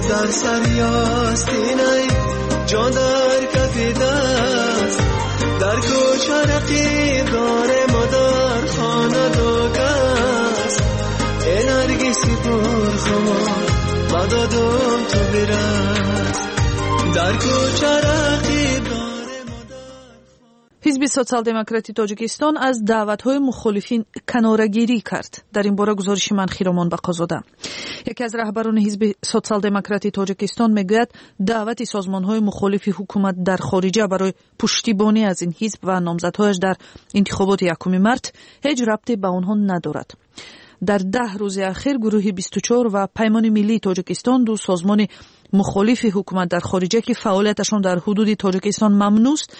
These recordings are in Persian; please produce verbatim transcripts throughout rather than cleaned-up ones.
در سر یاستینای جان در کف دست در کوچه رقیب داره مادر خانه دو کس ای نرگسی پر خمار مدادم تو برست در کوچه رقیب داره مادر. حزب سوسیال دموکراتی تاجیکستان از دعوت‌های مخالفین کناره‌گیری کرد. در این باره گزارش من خیرامان بقازاده. یکی از رهبران حزب سوسیال دموکراتی تاجیکستان میگوید دعوت سازمان‌های مخالف حکومت در خارجه برای پشتیبانی از این حزب و نامزدهایش در انتخابات یکم مارس هیچ ربطی به آنها ندارد. در ده روز اخیر گروه بیست و چهار و پیمان ملی تاجیکستان، دو سازمان مخالف حکومت در خارجه که فعالیتشان در حدود تاجیکستان ممنوع است،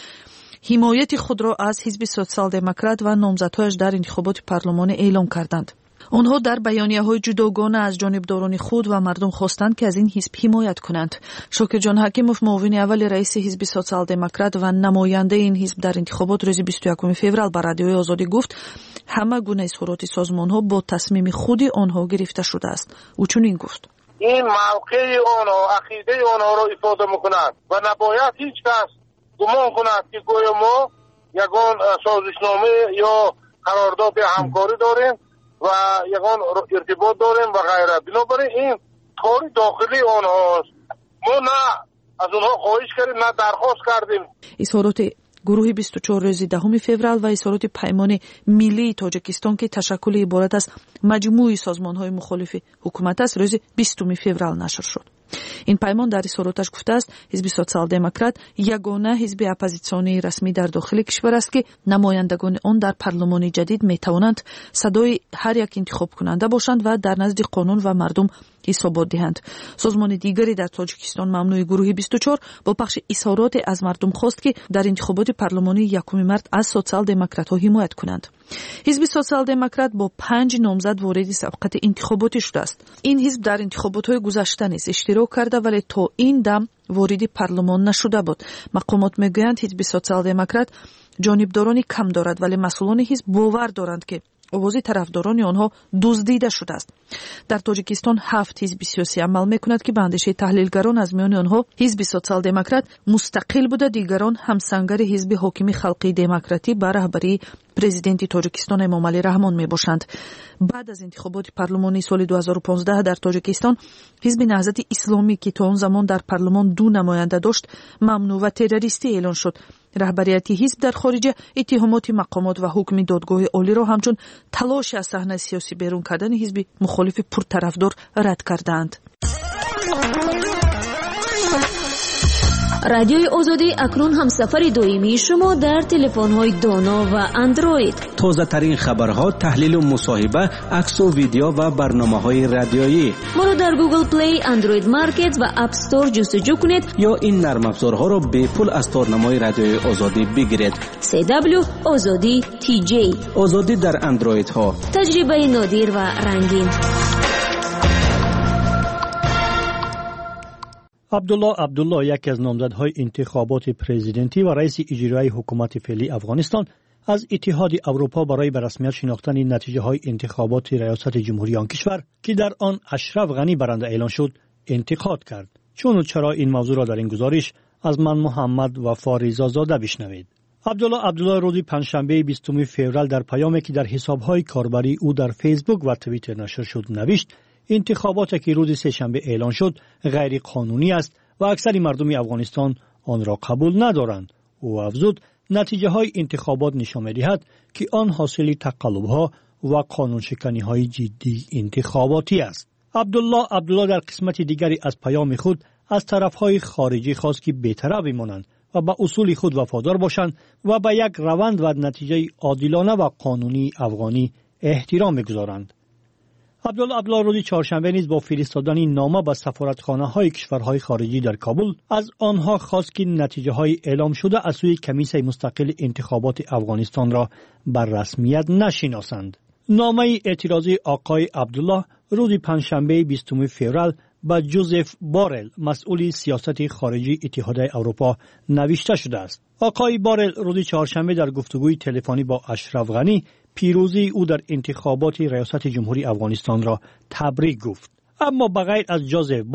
حمایت خود را از حزب سوسیال دموکرات و نامزدهایش در انتخابات پارلمانی اعلام کردند. آنها در بیانیه‌های جداگانه از جانبداران خود و مردم خواستند که از این حزب حمایت کنند. شاکر جان حکیموف، معاون اول رئیس حزب سوسیال دموکرات و نماینده این حزب در انتخابات روز بیست و یکم فوریه با رادیوی آزادی گفت همه گونه اظهارات سازمان‌ها با تصمیم خود آنها گرفته شده است. او چنین گفت: این موقع آنها، عقیده آنها را افاده می‌کنند و نباید هیچ کس گمان کند که گویا ما یگان سازشنامه یا قرارداد همکاری داریم و یگان ارتباط داریم و غیره. بنابراین این کاری داخلی آنهاست. ما نه از اونها خواهش کردیم نه درخواست کردیم. اظهارات گروه بیست و چهار روز دهم فوریه و اظهارات پیمان ملی تاجیکستان که تشکل عبارت از مجموعه سازمان‌های مخالف حکومت است، روز بیستم فوریه نشر شد. این پیمان در اظهاراتش گفته است حزب سوسیال دموکرات یگانه حزب اپوزیسیونی رسمی در داخل کشور است که نمایندگان آن در پارلمان جدید می توانند صدای هر یک انتخاب کننده باشند و در نزد قانون و مردم حسابات دهند. سازمان دیگری در تاجیکستان ممنوع گروه بیست و چهار با پخش اظهارات از مردم خواست که در انتخابات پارلمانی یکم مارس از سوسیال دموکرات‌ها حمایت کنند. حزب سوسیال دموکرات با پنج نامزد وارد سابقه انتخاباتی شده است. این حزب در انتخابات‌های گذشته نیز اشتراک کرده ولی تا این دم وارد پارلمان نشده بود. مقامات میگویند حزب سوسیال دموکرات جانبدارانی کم دارد ولی مسئولان حزب باور دارند که آواز طرفداران آنها دزدیده شده است. در تاجیکستان هفت حزب سیاسی عمل میکند که به اندیشه تحلیلگران از میان آنها حزب سوسیال دموکرات مستقل بوده، دیگران همسنگر حزب حاکم خلقی دموکراتی به رهبری پرزیدنت تاجیکستان امامعلی رحمان میباشند. بعد از انتخابات پارلمانی سال دو هزار و پانزده در تاجیکستان حزب نهضت اسلامی که تا آن زمان در پارلمان دو نماینده داشت ممنوع و تروریستی اعلان شد. رهبریت حزب در خارج اتهامات مقامات و حکم دادگاه عالی را همچون تلاش از صحنه سیاسی بیرون کردن حزب مخالف پرطرفدار رد کردند. رادیوی آزادی اکنون هم سفر دائمی شما در تلفن‌های دانا و اندروید. تازه ترین خبرها، تحلیل و مصاحبه، عکس و ویدیو و برنامه‌های رادیویی. ما را در گوگل پلی، اندروید مارکت و اپ استور جستجو کنید یا این نرم افزارها را به پول از تارنمای رادیوی آزادی بگیرید. سی دبلیو آزادی تی جی. آزادی در اندروید ها. تجربه نادر و رنگین. عبدالله عبدالله، یکی از نامزدهای انتخابات پرزیدنتی و رئیس اجرایی حکومت فعلی افغانستان، از اتحاد اروپا برای به رسمیت شناختن نتیجه های انتخابات ریاست جمهوری آن کشور که در آن اشرف غنی برنده اعلان شد انتقاد کرد. چون و چرا این موضوع را در این گزارش از من محمد و فاریزا زاده بشنوید. عبدالله عبدالله روز پنجشنبه بیستم فوریه در پیامی که در حسابهای کاربری او در فیسبوک و توییتر نشر شد نوشت انتخاباتی که روز سه‌شنبه اعلان شد غیر قانونی است و اکثر مردم افغانستان آن را قبول ندارند. او افزود نتیجه های انتخابات نشان می‌دهد که آن حاصل تقلب‌ها و قانون شکنی های جدی انتخاباتی است. عبدالله عبدالله در قسمت دیگری از پیام خود از طرف‌های خارجی خواست که بی‌طرف بمانند و به اصول خود وفادار باشند و به یک روند و نتیجه عادلانه و قانونی افغانی احترام بگذارند. عبدالله عبدالله روز چهارشنبه نیز با فرستادن نامه به سفارتخانه‌های کشورهای خارجی در کابل از آنها خواست که نتیجه‌های اعلام شده از سوی کمیسیون مستقل انتخابات افغانستان را بر رسمیت نشناسند. نامه اعتراضی آقای عبدالله روز پنجشنبه بیستم فوریه به جوزف بارل، مسئول سیاست خارجی اتحاد اروپا نوشته شده است. آقای بارل روز چهارشنبه در گفتگوی تلفنی با اشرف غنی پیروزی او در انتخابات ریاست جمهوری افغانستان را تبریک گفت. اما بغیر از جوزف بارل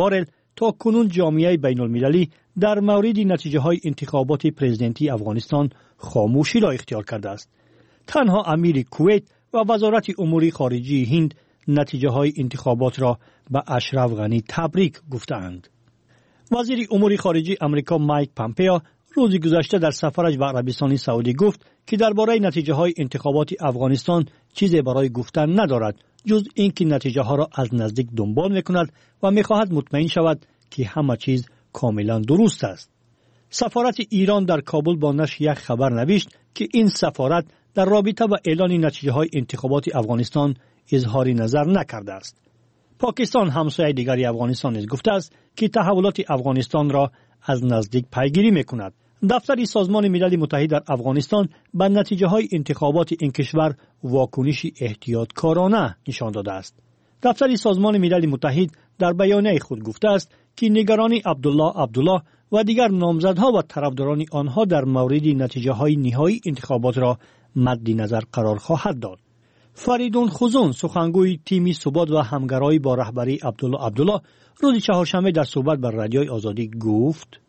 تا کنون جامعه بین المللی در مورد نتیجه های انتخابات پرزیدنتی افغانستان خاموشی را اختیار کرده است. تنها امیر کویت و وزارت امور خارجه هند نتیجه های انتخابات را به اشرف غنی تبریک گفتند. وزیر امور خارجه امریکا مایک پامپئو روز گذشته در سفرش به عربستان سعودی گفت که درباره نتیجه های انتخابات افغانستان چیزی برای گفتن ندارد جز اینکه نتیجه ها را از نزدیک دنبال میکند و میخواهد مطمئن شود که همه چیز کاملا درست است. سفارت ایران در کابل با نشر یک خبر نوشت که این سفارت در رابطه با اعلان نتیجه های انتخابات افغانستان اظهار نظر نکرده است. پاکستان همسایه دیگری افغانستان نیز گفته است که تحولات افغانستان را از نزدیک پیگیری میکند. دفتر سازمان ملل متحد در افغانستان به نتیجه های انتخابات این کشور واکنش احتیاطکارانه نشان داده است. دفتر سازمان ملل متحد در بیانیه خود گفته است که نگرانی عبدالله عبدالله و دیگر نامزدها و طرفداران آنها در مورد نتیجه های نهایی انتخابات را مد نظر قرار خواهد داد. فریدون خوزون سخنگوی تیم ثبات و همکاری با رهبری عبدالله عبدالله روز چهارشنبه در صحبت بر رادیوی آزادی گفت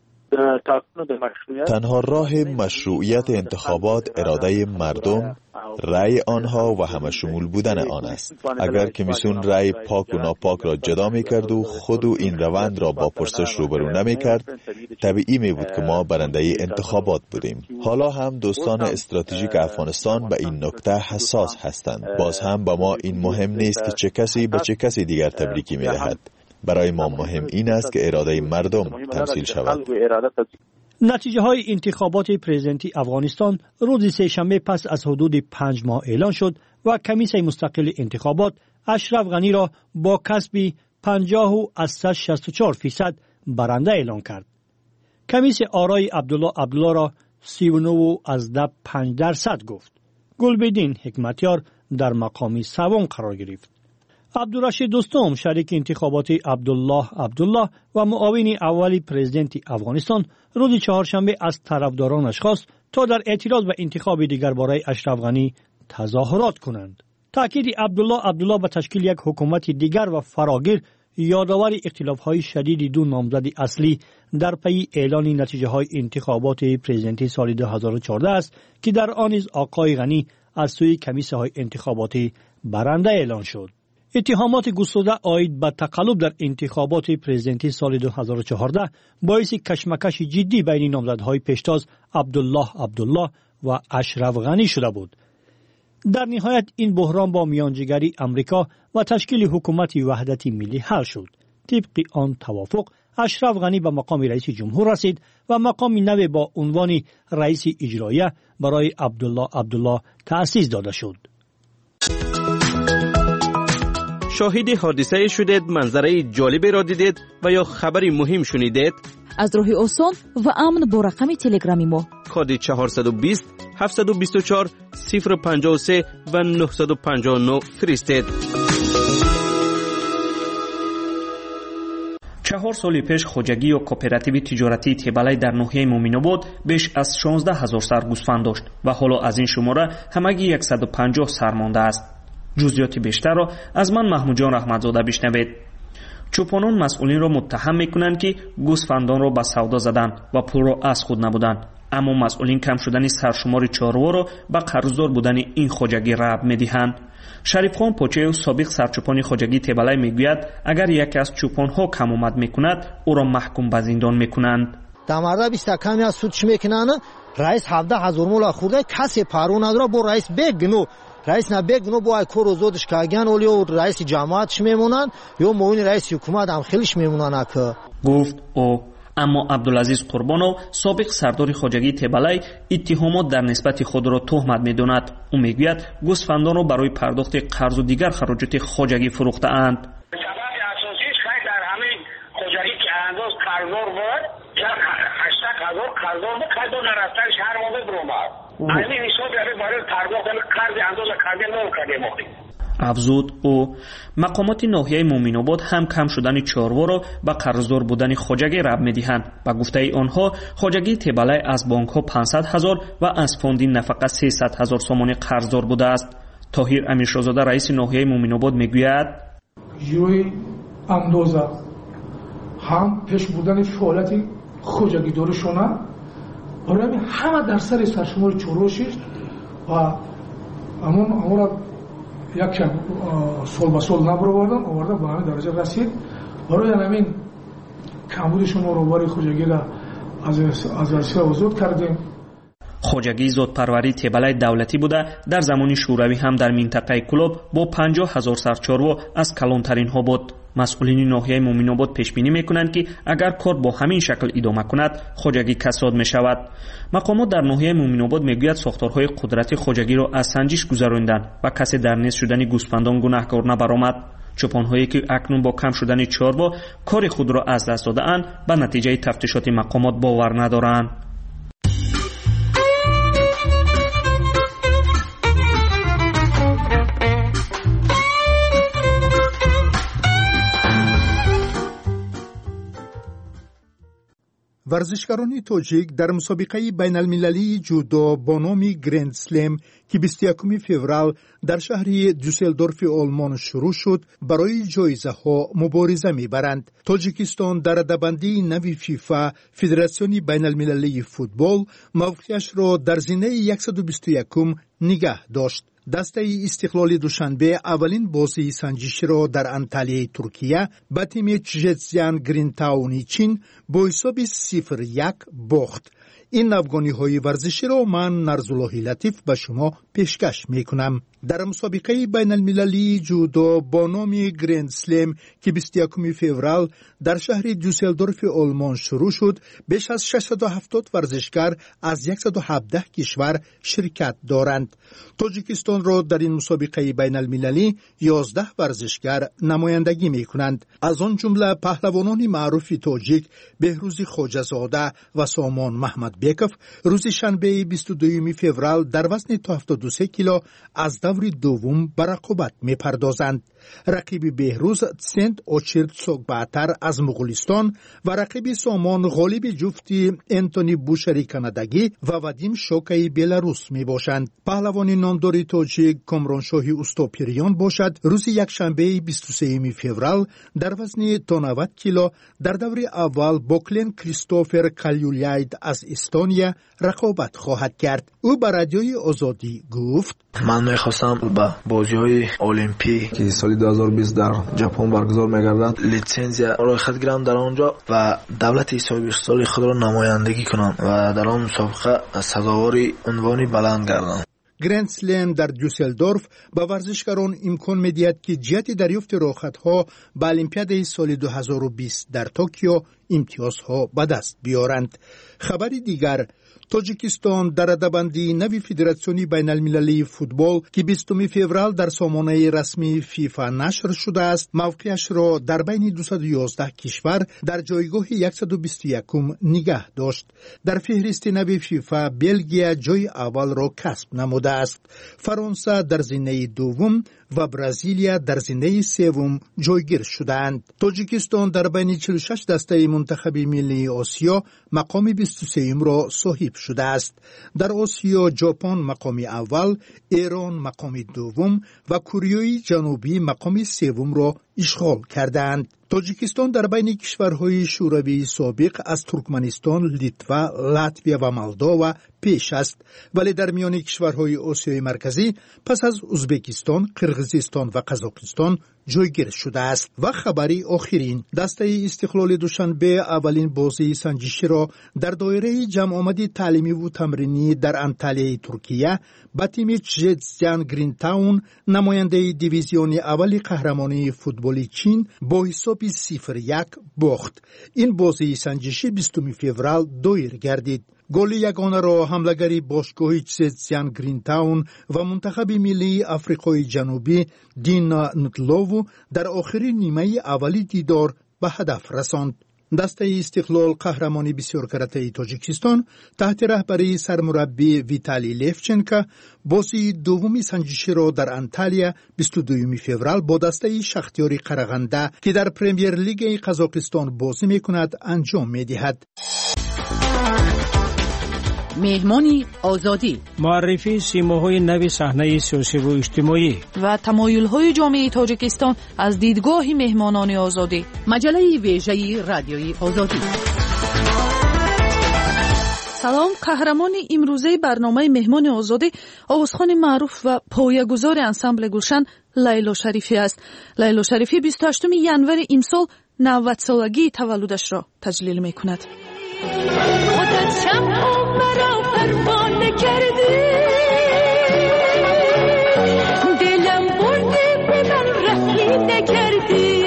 تنها راه مشروعیت انتخابات اراده مردم، رأی آنها و همه شمول بودن آن است. اگر کمیسیون رأی پاک و ناپاک را جدا می کرد و خود و این روند را با پرسش روبرو نمی کرد، طبیعی می بود که ما برنده انتخابات بودیم. حالا هم دوستان استراتژیک افغانستان به این نکته حساس هستند. باز هم با ما این مهم نیست که چه کسی به چه کسی دیگر تبریکی می دهد. برای ما مهم این است که اراده مردم تمثیل شود. نتیجه های انتخابات پرزیدنتی افغانستان روز سه‌شنبه پس از حدود پنج ماه اعلان شد و کمیسیون مستقل انتخابات اشرف غنی را با کسب پنجاه از شصت و چهار فیصد برنده اعلان کرد. کمیسیون آرای عبدالله عبدالله را سی و نه از ده پنج درصد گفت. گلبدین حکمتیار در مقام سوم قرار گرفت. عبدالرشید دوستم شریک انتخابات عبدالله عبدالله و معاون اولی پرزیدنت افغانستان روز چهارشنبه از طرفدارانش خواست تا در اعتراض به انتخاب دیگر برای اشرف غنی تظاهرات کنند. تاکید عبدالله عبدالله به تشکیل یک حکومت دیگر و فراگیر یادآور اختلاف‌های شدید دو نامزد اصلی در پی اعلان نتیجه‌های انتخابات پرزیدنتی سال دو هزار و چهارده است که در آن نیز آقای غنی از سوی کمیسیون انتخاباتی برنده اعلان شد. اتهامات گسترده عاید به تقلب در انتخابات پرزیدنتی سال دو هزار و چهارده باعث کشمکش جدی بین نامزدهای پیشتاز عبدالله عبدالله و اشرف غنی شده بود. در نهایت این بحران با میانجیگری امریکا و تشکیل حکومت وحدت ملی حل شد. طبق آن توافق اشرف غنی به مقام رئیس جمهور رسید و مقام نو با عنوان رئیس اجراییه برای عبدالله عبدالله تأسیس داده شد. شاهد حادثه شدید، منظره جالبی را دیدید و یا خبری مهم شنیدید؟ از راه آسان و امن با رقم تلگرامی ما کد چهارصد و بیست هفتصد و بیست و چهار صفر پنجاه و سه و نهصد و پنجاه و نه فرستید. چهار سال پیش خوجگی و کوپراتیو تجارتی تبلای در ناحیه مومن‌آباد بیش از شانزده هزار سر گوسفند داشت و حالا از این شماره همگی صد و پنجاه سر مانده است. جزئیات بیشتر را از من محمود جان رحمتزاده بشنوید. چوپانان مسئولین را متهم میکنند که گوسفندان را به سودا زدند و پول را از خود نبودند، اما مسئولین کم شدن سرشمار چاروا را به قرضدار بودن این خوجگی ربط میدهند. شریف خان پوچه سابق سرچوپان خوجگی تبلای میگوید اگر یکی از چوپانها کم آمد میکند او را محکوم به زندان میکنند. در مورد بیست کمی از سودش میکنند. رئیس هفده هزار مولا خورده کسی پارو نداره با رئیس بگنو رئیس نبگنو با کور و زودش کاگان اولیو رئیس جماعتش میمونن یا موین رئیس حکومت هم خیلیش میمونن که گفت او. اما عبدالعزیز قربانو سابق سردار خوجگی تبلای اتهامات در نسبت خود را تهمت میداند. او میگوید گوسفندان را برای پرداخت قرض و دیگر خراجات خوجگی فروخته اند. سبب اساسیش خیلی در همین خوجگی که انداز قرضدار بود چند هشتصد هزار قرضدار بود قرض نرفتنش هر ماه برومد این حساب یعنی برای پرداخت قرض انداز قرض نو کرده ماهی. افزود او مقامات ناحیه مومن‌آباد هم کم شدن چاروا را به قرضدار بودن خوجگی ربط می‌دهند. به گفته آنها خوجگی تبلای از بانک‌ها پانصد هزار و از فوند نفقه سیصد هزار سومانی قرضدار بوده است. طاهر امیرشاهزاده رئیس ناحیه مومن‌آباد میگوید جوی اندازه هم پیش بردن فعالیت خوجگیدارشونه برای همه در سر سرشمار چوروشش و همون امور یک سال به سال نبرو بردن آورده به همین درجه رسید. برای همین کمبود شما رو باری خوجگی را از ارسی آزاد کردیم. خوجگی زودپروری تیبلای دولتی بوده. در زمان شوروی هم در منطقه کلوب با پنجاه هزار سرچارو از کلانترین ها بود. مسئولین ناحیه مومن‌آباد پیش بینی میکنند که اگر کار با همین شکل ادامه کند خوجگی کساد می شود. مقامات در ناحیه مومن‌آباد میگوید ساختارهای قدرتی خوجگی را از سنجش گذراندند و کسی در نیست شدن گوسفندان گناهکار نبرآمد. چوپان‌هایی که اکنون با کم شدن چاروا کار خود را از دست داده‌اند به نتیجه تفتیشات مقامات باور ندارند. ورزشکاران تاجیک در مسابقه بین المللی جودو با نام گرند سلم که بیست و یکم فوریه در شهر دوسلدورف آلمان شروع شد برای جایزه ها مبارزه میبرند. تاجیکستان در رده‌بندی نوی فیفا فدراسیون بین المللی فوتبال موقعیتش را در زینه صد و بیست و یکم نگه داشت. دسته استقلال دوشنبه اولین بازی سنجشی را در انتالیه ترکیه به تیم چژتزیان گرینتاون چین با حساب صفر یک باخت. این افغانی های ورزشی را من نرزالله لطیف به شما پیشکش می کنم. در مسابقه بین المللی جودو با نام گرند سلم که بیست و یکم فوریه در شهر دوسلدورف آلمان شروع شد، بیش از ششصد و هفتاد ورزشکار از صد و هفده کشور شرکت دارند. تاجیکستان را در این مسابقه بین المللی یازده ورزشکار نمایندگی می کنند. از آن جمله پهلوانان معروف تاجیک بهروز خواجه‌زاده و سامان محمد بیکف روز شنبه بیست و دوم فوریه در وزن تا هفتاد و سه کیلو از دور دوم به رقابت می پردازند. رقیب بهروز سنت اوچیرت سوگباتر از مغولستان و رقیب سامان غالب جفتی انتونی بوشری کانادایی و ودیم شوکای بلاروس می باشند. پهلوان نامدار تاجیک کامرانشاهی اوستاپیریان باشد روز یکشنبه بیست و سوم فوریه در وزن تا نود کیلو در دور اول با کلن کریستوفر کالیولاید از استونیا رقابت خواهد کرد. او به رادیوی آزادی گفت: من میخواستم به بازی‌های المپیک که سال دو هزار و بیست در ژاپن برگزار می‌گردد لیسانسیا را خود گیرم در آنجا و دولت اسرائیل خود را نمایندگی کنم و در آن مسابقه سزاوار عنوانی بلند گردم. گرند سلم در دوسلدورف با ورزشکاران امکان می‌دهد که جهت دریافت راحت‌ها به المپیاد سال دو هزار و بیست در توکیو امتیازها به دست بیارند. خبری دیگر: تاجیکستان در رده‌بندی نوی فدراسیون بین المللی فوتبال که بیستم فوریه در سامانه رسمی فیفا نشر شده است، موقعیتش را در بین دویست و یازده کشور در جایگاه صد و بیست و یکم نگه داشت. در فهرست نوی فیفا بلژیم جای اول را کسب نموده است. فرانسه در زینه دوم و برزیلیا در زینه سوم جایگیر شدند. تاجیکستان در بین چهل و شش دسته منتخب ملی آسیا مقام بیست و سه را صاحب شده است. در آسیا ژاپن مقام اول، ایران مقام دوم و کره جنوبی مقام سوم را اشغال کردند. تاجیکستان در بین کشورهای شوروی سابق از ترکمنستان، لیتوا، لاتویا و مولداوا پیش است، ولی در میان کشورهای آسیای مرکزی پس از ازبکستان، قرقیزستان و قزاقستان جایگیر شده است. و خبری آخرین: دسته استقلال دوشنبه اولین بازی سنجشی را در دایره جمع آمدی تعلیمی و تمرینی در انتالیه ترکیه با تیم چژتزیان گرینتاون نماینده دیویزیون اول قهرمانی فوتبالی چین با حساب صفر یک باخت. این بازی سنجشی بیستم فوریه دایر گردید. گل یگانه را حملگری باشگاه چژتزیان گرینتاون و منتخب ملی آفریقای جنوبی دینا نوتلوو در آخرین نیمه اولی دیدار به هدف رساند. دسته استقلال قهرمانی بسیار کرده تاجیکستان تحت رهبری سرمربی ویتالی لیفچنکا بازی دومی سنجشی را در انتالیا بیست و دوم فوریه با دسته شختیار قرغنده که در پرمیر لیگ قزاقستان بازی میکند انجام میدهد. مهمانی آزادی، معرفی سیماهای نوی صحنه سیاسی و اجتماعی و تمایل‌های جامعه تاجیکستان از دیدگاه مهمانان آزادی. مجله ویژه رادیوی آزادی. سلام. قهرمان امروزه برنامه مهمان آزادی آوازخوان معروف و پایه‌گذار انسامبل گلشن لیلا شریفی است. لیلا شریفی بیست و هشتم ینور امسال نود سالگی تولدش را تجلیل می‌کند. خودت شمع مرا فرمان نکردی، دلم بردی به من رحمی نکردی،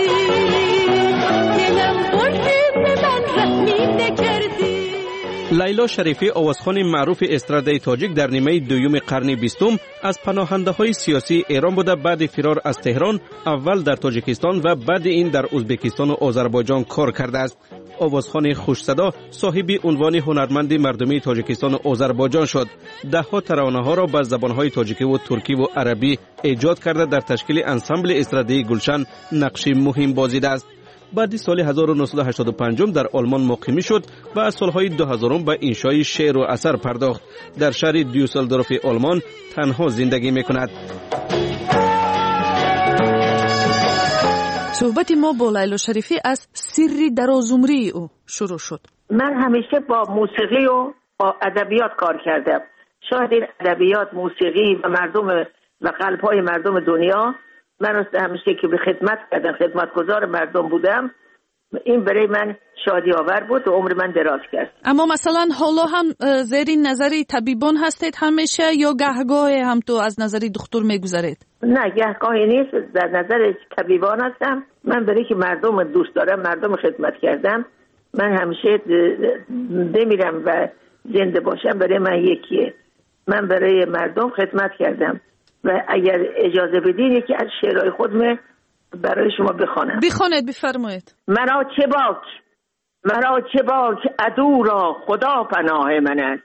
دلم بردی به من رحمی نکردی. لیلا شریفی آوازخوان معروف استرادای تاجیک در نیمه دوم قرن بیستم از پناهنده های سیاسی ایران بوده. بعد فرار از تهران اول در تاجیکستان و بعد این در ازبکستان و آذربایجان کار کرده است. آوازخوان خوش صدا صاحب عنوان هنرمند مردمی تاجیکستان و آذربایجان شد. ده ها ترانه ها را به زبان های تاجیکی و ترکی و عربی ایجاد کرده در تشکیل انسامبل استرادای گلشن نقشی مهم بازیده است. بعد سال هزار و نهصد و هشتاد و پنج در آلمان مقیمی شد و از سالهای دو هزار به انشای شعر و اثر پرداخت. در شهر دیوسلدورف آلمان تنها زندگی میکند. صحبت ما با لیلا شریفی از سری درازعمری او شروع شد. من همیشه با موسیقی و با ادبیات کار کردم. شاید این ادبیات، موسیقی و مردم و قلب‌های مردم دنیا، من همیشه که به خدمت کردم، خدمتگزار مردم بودم، این برای من شادی آور بود و عمر من دراز کرد. اما مثلا حالا هم زیر نظری طبیبان هستید همیشه یا گهگاه هم تو از نظری دکتر میگذارید؟ نه، گهگاهی نیست، در نظر طبیبان هستم. من برای که مردم دوست دارم، مردم خدمت کردم، من همیشه بمیرم و زنده باشم برای من یکیه. من برای مردم خدمت کردم و اگر اجازه بدین یکی از شعرهای خودم برای شما بخوانم. بخوانید، بفرمایید. مرا چه باک، مرا چه باک عدو را خدا پناه من است،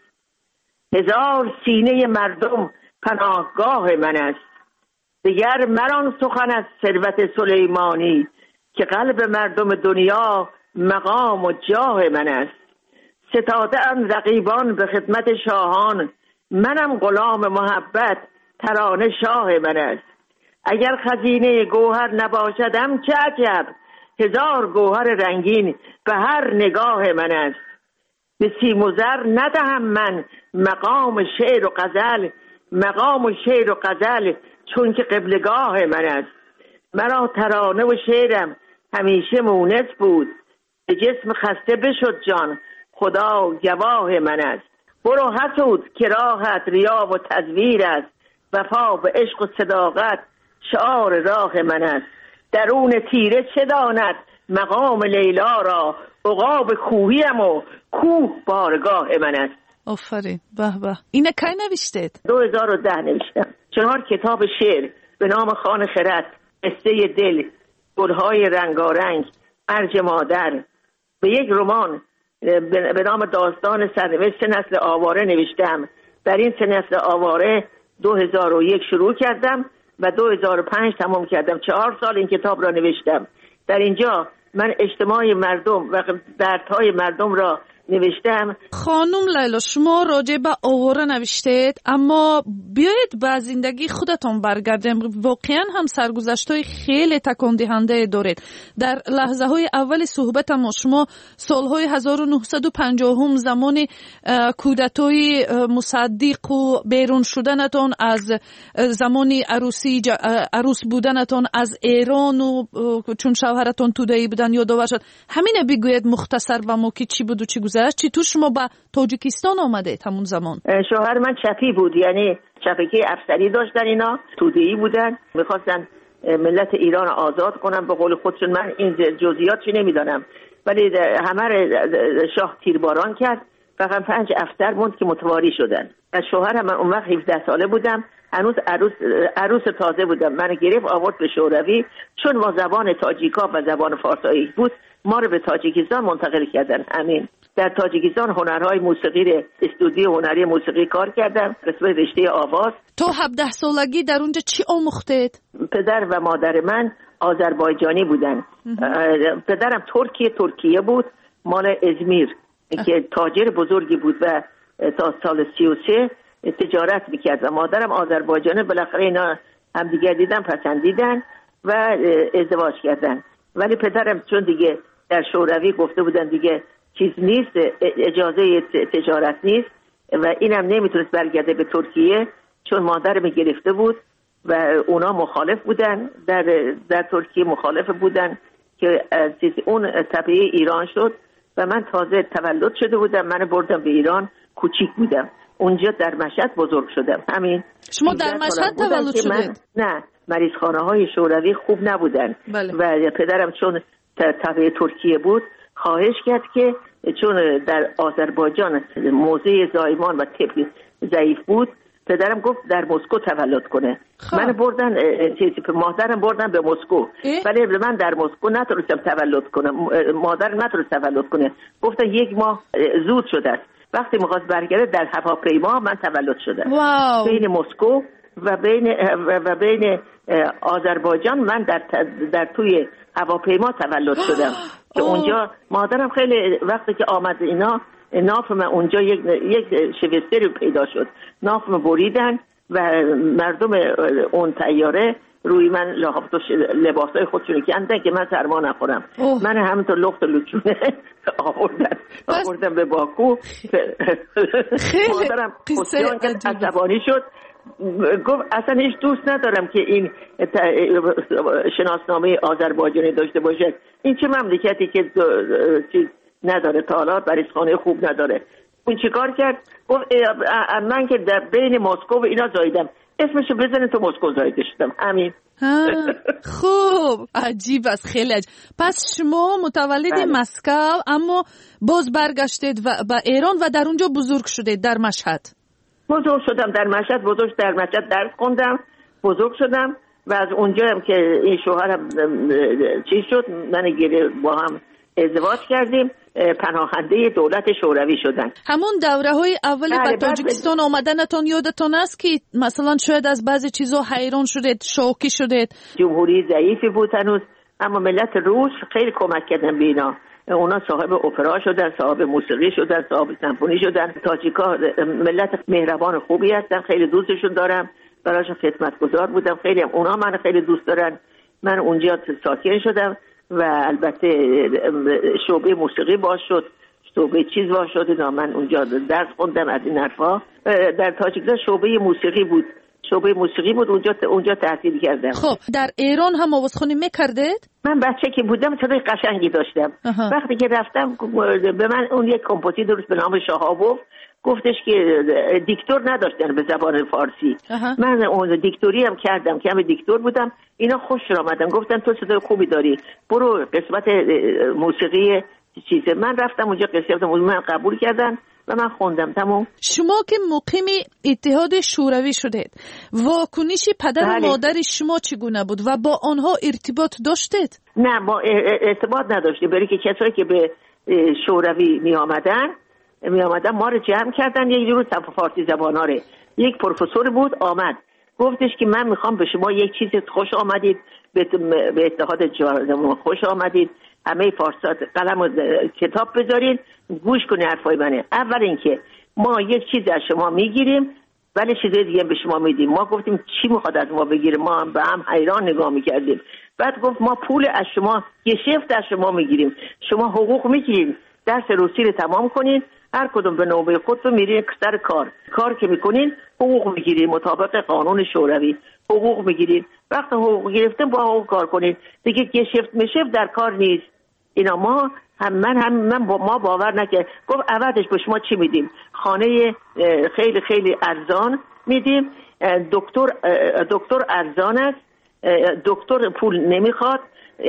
هزار سینه مردم پناهگاه من است. دیگر مران سخن از ثروت سلیمانی، که قلب مردم دنیا مقام و جاه من است. ستاده ام رقیبان به خدمت شاهان، منم غلام محبت ترانه شاه من است. اگر خزینه گوهر نباشدم چه عجب، هزار گوهر رنگین به هر نگاه من است. به سیم و زر ندهم من مقام شعر و غزل، مقام و شعر و غزل چون که قبلگاه من است. مرا ترانه و شعرم همیشه مونس بود، به جسم خسته بشد جان خدا گواه من است. برو حسود که راحت ریا و تزویر است، وفا به عشق و صداقت شعار راه من است. درون تیره چه داند مقام لیلا را، عقاب کوهیم و کوه بارگاه من است. آفرین، به به. اینه کی نوشتید؟ دو هزار و ده نوشتم. چهار کتاب شعر به نام خان خرد، قصه دل، گلهای رنگارنگ، ارج مادر، به یک رمان به نام داستان سرنوشت نسل آواره نوشتم. در این سه نسل آواره دو هزار و یک شروع کردم و دو هزار و پنج تمام کردم. چهار سال این کتاب را نوشتم. در اینجا من اجتماع مردم و دردهای مردم را نوشتم. خانم لیلا، شما راجع به آواره نوشتید، اما بیایید به زندگی خودتان برگردیم. واقعا هم سرگذشت‌های خیلی تکان دهنده دارید. در لحظه های اول صحبت ما شما سالهای هزار و نهصد و پنجاه هم زمان کودتای مصدق و بیرون شدنتان از زمان عروسی عروس بودنتان از ایران و چون شوهرتان توده‌ای بودن یادآور شد. همین بگوید مختصر و ما که چی بود و چی گذشت. چطور شما با تاجیکستان آمده همون زمان؟ شوهر من چپی بود، یعنی چپکی افسری داشتن، اینا توده‌ای بودن، میخواستن ملت ایران آزاد کنن به قول خودشون. من این جزئیات چی نمیدانم، ولی همه شاه تیرباران کرد، فقط پنج افسر موند که متواری شدن. از شوهرم من اون وقت هفده ساله بودم، هنوز عروس عروس تازه بودم. من گرفت آورد به شوروی، چون ما زبان تاجیکا و زبان فارسی بود ما رو به تاجیکستان منتقل کردن. همین در تاجیکستان هنرهای موسیقی، استودیو هنری موسیقی کار کردم، قسمت رشته آواز. تو هفده سالگی در اونجا چی آموختید؟ پدر و مادر من آذربایجانی بودن. پدرم ترکیه ترکیه بود، مال ازمیر که تاجر بزرگی بود و تا سال سی و سه تجارت میکرد و مادرم آذربایجانه. بالاخره اینا هم دیگر دیدن، پسندیدن و ازدواج کردن. ولی پدرم چون دیگه در شوروی گفته بودن دیگه چیز نیست، اجازه تجارت نیست و اینم نمیتونست برگرده به ترکیه چون مادرم گرفته بود و اونا مخالف بودن، در در ترکیه مخالف بودن که از اون تبعه ایران شد و من تازه تولد شده بودم. من بردم به ایران، کوچیک بودم، اونجا در مشهد بزرگ شدم. همین. شما در مشهد تولد شدید؟ نه، مریضخانه های شوروی خوب نبودن. بله. و پدرم چون تبع ترکیه بود خواهش کرد که چون در آذربایجان موضع زایمان و طب ضعیف بود، پدرم گفت در مسکو تولد کنه. خواه. من بردن مادرم بردن به مسکو، ولی من در مسکو نتونستم تولد کنم. مادرم نتونست تولد کنه، گفتن یک ماه زود شده است. وقتی می‌خواست برگرده در هواپیما من تولد شدم. واو. بین مسکو و بین و بین آذربایجان من در در توی هواپیما تولد شدم که اونجا مادرم خیلی وقتی که آمد اینا نافم اونجا یک یک شوستری پیدا شد، نافم بریدن و مردم اون طیاره روی من لباسای خودشون کندن که من سرما نخورم. اوه. من همینطور لخت و لچونه آوردن آوردن به باکو. مادرم خودشون که عصبانی شد، گفت اصلا هیچ دوست ندارم که این شناسنامه آذربایجانی داشته باشه. این چه مملکتی که چیز نداره، تا مریضخانه خوب نداره. اون چیکار کرد؟ گفت من که در بین مسکو و اینا زاییدم، اسمشو بزنه تو مسکو زاییده شدم. همین. خوب، عجیب است، خیلی عجیب. پس شما متولد بله. مسکو اما باز برگشتید و به ایران و در اونجا بزرگ شدید در مشهد. بزرگ شدم در مشهد، بزرگ در مشهد درس خوندم، بزرگ شدم و از اونجا هم که این شوهرم چی شد، من گیره با هم ازدواج کردیم، پناهنده دولت شوروی شدن. همون دوره های اولی به تاجیکستان آمدنتون یادتون است که مثلا شاید از بعضی چیزا حیران شدید، شوکی شدید؟ جمهوری ضعیفی بود هنوز، اما ملت روس خیلی کمک کردن به اینا. اونا صاحب اپرا شدن، صاحب موسیقی شدن، صاحب سمفونی شدن. تاجیکا ملت مهربان خوبی هستن، خیلی دوستشون دارم، براشون خدمتگزار بودم. خیلی هم اونا من خیلی دوست دارن. من اونجا ساکن شدم و البته شعبه موسیقی باز شد، شعبه چیز باز شد اینا. من اونجا درس خوندم از این حرفا. در تاجیکستان شعبه موسیقی بود، شعبه موسیقی بود، اونجا اونجا تحصیل کردم. خب در ایران هم آوازخوانی میکردید؟ من بچه که بودم صدای قشنگی داشتم. اها. وقتی که رفتم به من اون یک کمپوزیتور به نام شاهابوف گفتش که دیکتور نداشتن به زبان فارسی. اها. من اون دیکتوری هم کردم که هم دیکتور بودم. اینا خوش آمدن، گفتن تو صدای خوبی داری، برو قسمت موسیقی چیزه. من رفتم اونجا قسمت من قبول کردن و من خوندم. تمام. شما که مقیم اتحاد شوروی شدید، واکنش پدر و مادر شما چگونه بود و با آنها ارتباط داشتید؟ نه، ما ارتباط نداشتیم، برای که کسایی که به شوروی می آمدن می آمدن ما رو جمع کردن. یک روز فارسی زبانا رو یک پروفسور بود آمد، گفتش که من میخوام به شما یک چیز خوش آمدید، به اتحاد جوانان خوش آمدید، همه فارسات قلم و کتاب بذارین گوش کنین حرفای منه. اول اینکه ما یک چیز از شما میگیریم ولی چیزای دیگه به شما میدیم. ما گفتیم چی میخواد از ما بگیره؟ ما هم به هم حیران نگاه میکردیم. بعد گفت ما پول از شما یه شفت از شما میگیریم، شما حقوق میگیرین، درس روسی رو تمام کنین، هر کدوم به نوبه خودتون میرین سر کار، کار که میکنین حقوق میگیرین مطابق قانون شوروی، حقوق میگیرین. وقتی حقوق گرفتن با حقوق کار کنین دیگه. یه شفت میشه در کار نیست. اینا ما هم من هم من با ما باور نکرد. گفت عوضش به شما چی میدیم؟ خانه خیلی خیلی ارزان میدیم، دکتر دکتر ارزان است، دکتر پول نمیخواد،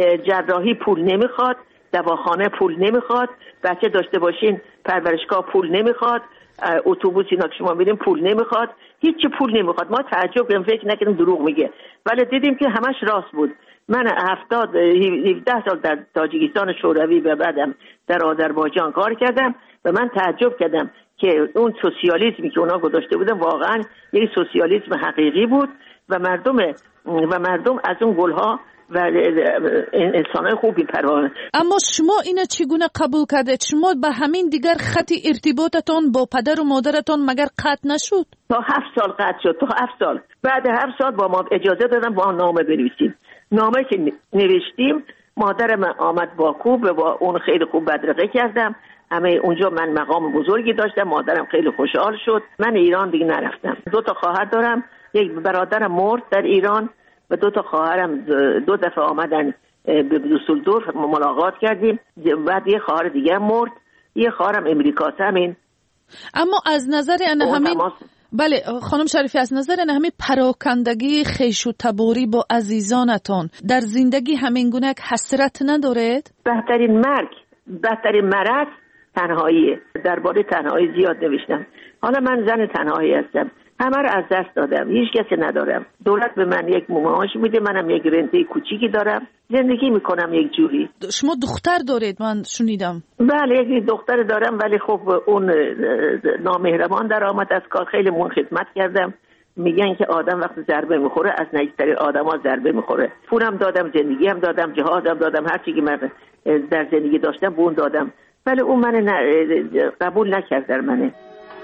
جراحی پول نمیخواد، دواخانه پول نمیخواد، بچه داشته باشین پرورشگاه پول نمیخواد، اتوبوس اینا که شما میرین پول نمیخواد، هیچ پول نمیخواد. ما تعجب کردیم، فکر نکردیم دروغ میگه، ولی دیدیم که همش راست بود. من هفتاد هفده سال در تاجیکستان شوروی و بعدم در آذربایجان کار کردم و من تعجب کردم که اون سوسیالیسمی که اونا گذاشته بودن واقعا یک سوسیالیسم حقیقی بود و مردم و مردم از اون گلها و انسان‌های خوبی پروانه. اما شما اینا چگونه قبول کردید؟ شما به همین دیگر خط ارتباطتان با پدر و مادرتان مگر قطع نشد؟ تا هفت سال قطع شد، تا هفت سال. بعد هفت سال با ما اجازه دادن با نامه بنویسیم. نامه که نوشتیم مادرم آمد باکو، و با اون خیلی خوب بدرقه کردم. همه اونجا من مقام بزرگی داشتم، مادرم خیلی خوشحال شد. من ایران دیگه نرفتم. دو تا خواهر دارم، یک برادرم مرد در ایران و دو تا خواهرم دو دفعه آمدن به دوسلدورف ملاقات کردیم. بعد یه خواهر دیگه مرد، یه خواهرم امریکاست همین. اما از نظر ان همین تماس... بله خانم شریفی، از نظر ان همین پراکندگی خیش و تبوری با عزیزانتان در زندگی همین گونه حسرت ندارید؟ بهترین مرگ، بهترین مرض تنهاییه. درباره تنهایی زیاد نوشتم. حالا من زن تنهایی هستم، همه رو از دست دادم، هیچ کسی ندارم. دولت به من یک معاش میده، منم یک رنته کوچیکی دارم، زندگی میکنم یک جوری. شما دختر دارید من شنیدم؟ بله یک دختر دارم، ولی خب اون نامهربان در آمد از کار. خیلی مون خدمت کردم. میگن که آدم وقتی ضربه میخوره از نزدیکترین آدما ضربه میخوره. پولم دادم، زندگی هم دادم، جهادم دادم، هر چیزی که من در زندگی داشتم به اون دادم، ولی اون من قبول نکرد در منه.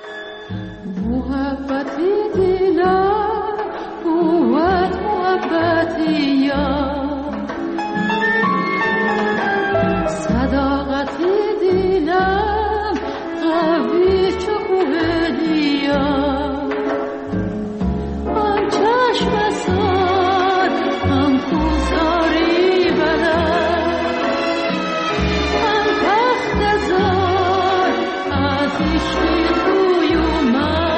محبتی دلم قوت محبتی یار، صداقتی دلم قوی چو کوه دیار، آن چشم سار هم کوزاری بلد، هم تخت زار از عشق توی اومد.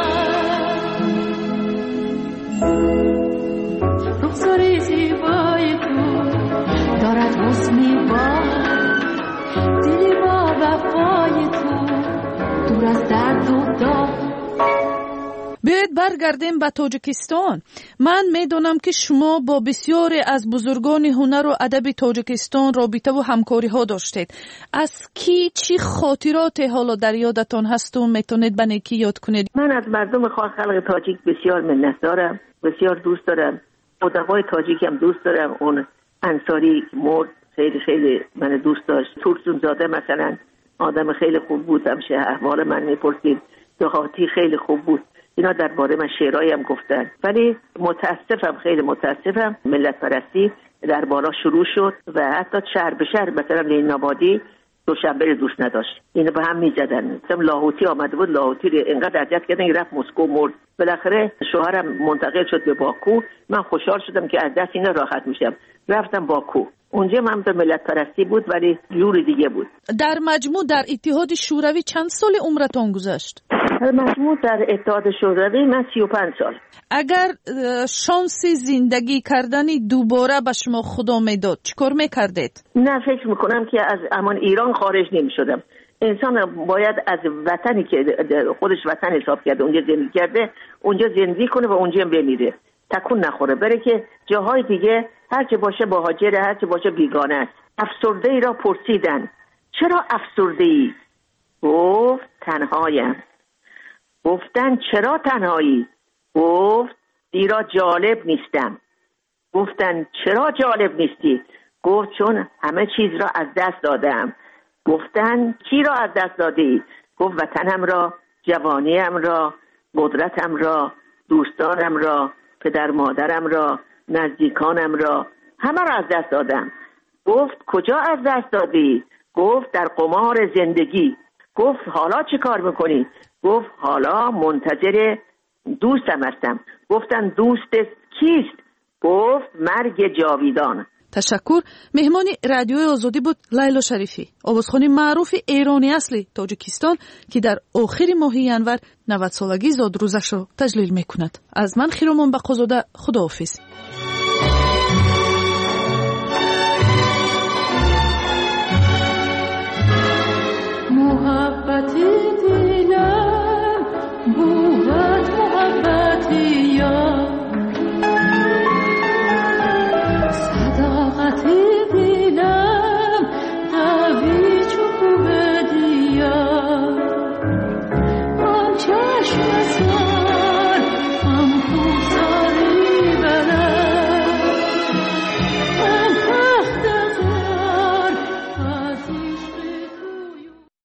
رخساری زیبای تو دارد حسنی باد، دلی با وفای تو دور از درد و داد. بیایید برگردیم به تاجیکستان. من میدونم که شما با بسیاری از بزرگان هنر و ادب تاجیکستان رابطه و همکاری ها داشتید. از کی چی خاطرات حالا در یادتان هست و میتونید به نیکی یاد کنید؟ من از مردم خلق تاجیک بسیار منت دارم، بسیار دوست دارم. ادبای تاجیک هم دوست دارم. اون انصاری مرد، خیلی خیلی من دوست داشت. ترکسون زاده مثلا آدم خیلی خوب بود، همشه احوال من میپرسید. دهاتی خیلی خوب بود. اینا درباره من شعرایی هم گفتن. ولی متاسفم، خیلی متاسفم، ملت پرستی در بالا شروع شد و حتی شهر به شهر مثلا لین آبادی دوشنبه رو دوست نداشت. اینو به هم می‌زدن. مثلا لاهوتی آمده بود، لاهوتی رو اینقدر اذیت کردن که رفت مسکو مرد. بالاخره شوهرم منتقل شد به باکو. من خوشحال شدم که از دست اینا راحت میشم. رفتم باکو. اونجا من به ملت پرستی بود ولی جور دیگه بود. در مجموع در اتحاد شوروی چند سال عمرتون گذشت؟ در مجموع در اتحاد شوروی من سی و پنج سال. اگر شانس زندگی کردنی دوباره به شما خدا میداد چیکار میکردید؟ نه فکر میکنم که از امان ایران خارج نمیشدم. انسان باید از وطنی که خودش وطن حساب کرده اونجا زندگی کرده اونجا زندگی کنه و اونجا بمیره، تکون نخوره، بره که جاهای دیگه هر چه باشه مهاجر، هر چه باشه بیگانه است. افسرده ای را پرسیدن چرا افسرده ای؟ گفت تنهایم. گفتن چرا تنهایی؟ گفت زیرا جالب نیستم. گفتن چرا جالب نیستی؟ گفت چون همه چیز را از دست دادم. گفتن چی را از دست دادی؟ گفت وطنم را، جوانیم را، قدرتم را، دوستانم را، پدر مادرم را، نزدیکانم را، همه را از دست دادم. گفت کجا از دست دادی؟ گفت در قمار زندگی. گفت حالا چی کار میکنی؟ گفت حالا منتظر دوستم هستم. گفتن دوست کیست؟ گفت مرگ جاویدان. تشکر. مهمانی رادیوی آزادی بود لیلا شریفی، آوازخوان معروف ایرانی اصلی تاجیکستان که در آخر ماه ینور نود سالگی زاد روزش را تجلیل میکند. از من خیرامان بقازاده، خداحافظ.